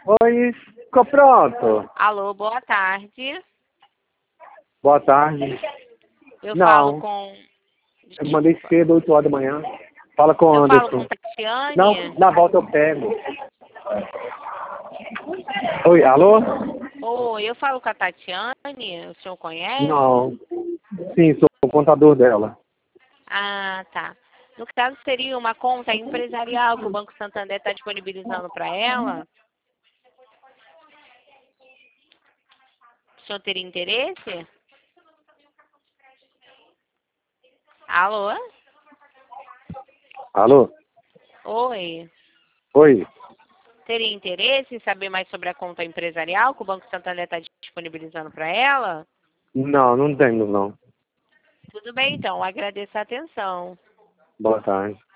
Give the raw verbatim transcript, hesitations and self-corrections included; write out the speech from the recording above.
Oi, ficou pronto. Alô, boa tarde. Boa tarde. Eu Não, falo com... eu mandei Desculpa. cedo, oito horas da manhã. Fala com o Eu falo com Anderson. Não, Tatiane. na volta eu pego. Oi, alô? Oi, eu falo com a Tatiane. O senhor conhece? Não. Sim, sou o contador dela. Ah, tá. No caso, seria uma conta empresarial que o Banco Santander está disponibilizando para ela? O senhor teria interesse? Alô? Alô? Oi. Oi. Teria interesse em saber mais sobre a conta empresarial que o Banco Santander está disponibilizando para ela? Não, não tenho, não. Tudo bem, então. Agradeço a atenção. Boa tarde.